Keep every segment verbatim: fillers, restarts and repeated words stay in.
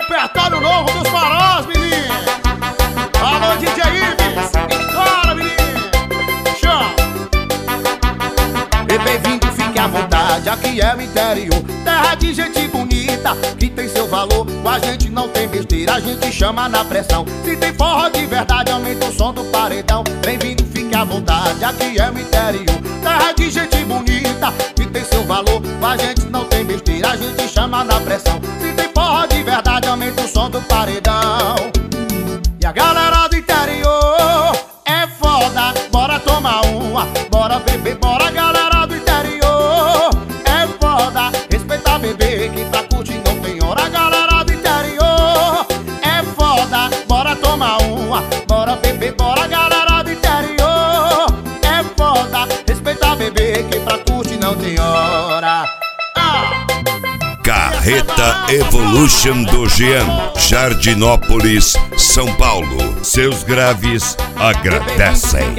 repertório novo dos farós, menino. Alô, D J Ives, estoura, menino. Show. E bem-vindo, fique à vontade, aqui é o interior, terra de gente bonita, que tem seu valor. Com a gente não tem besteira, a gente chama na pressão. Se tem forró de verdade, aumenta o som do paredão. Bem-vindo, fique à vontade, aqui é o interior, terra de gente bonita, que tem seu valor. Com a gente não tem besteira, a gente chama na pressão. Se tem forró de verdade, aumenta o som do paredão. E a galera do interior é foda, bora tomar uma, bora beber, bora galera do interior é foda, respeita bebê, que pra curtir não tem hora. A galera do interior é foda, bora tomar uma, bora beber, bora galera do interior é foda, respeita bebê, que pra curtir não tem hora. Ah! Carreta Evolution do Jean, Jardinópolis, São Paulo. Seus graves agradecem.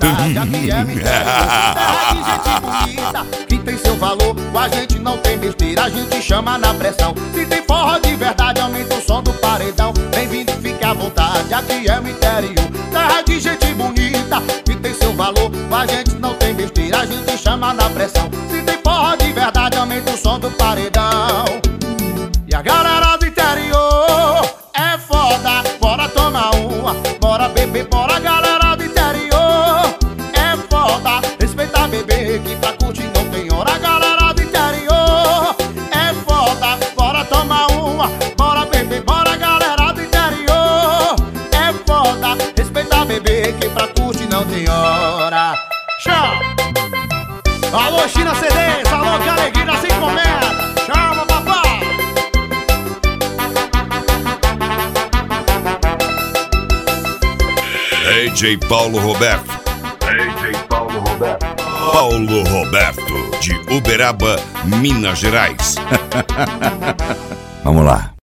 Que tem seu valor, com a gente não tem besteira, a gente chama na pressão. Se tem forró de verdade, aumenta o som do paredão. Bem-vindo, fique à vontade, aqui é o interior, terra de gente bonita, que tem seu valor. Com a gente não tem besteira, a gente chama na pressão. Se tem forró de verdade, aumenta o som do paredão. E a galera do interior é foda, bora tomar uma, bora beber, bora galera do interior é foda, respeita bebê, que pra curtir não tem hora. A galera do interior é foda, bora tomar uma, bora beber, bora galera do interior é foda, respeita bebê, que pra curtir não tem hora. Tchau! Alô, China C Ds, alô, que alegria das encomendas. Chama, papai! D J Paulo Roberto. D J Paulo Roberto. Paulo Roberto, de Uberaba, Minas Gerais. Vamos lá.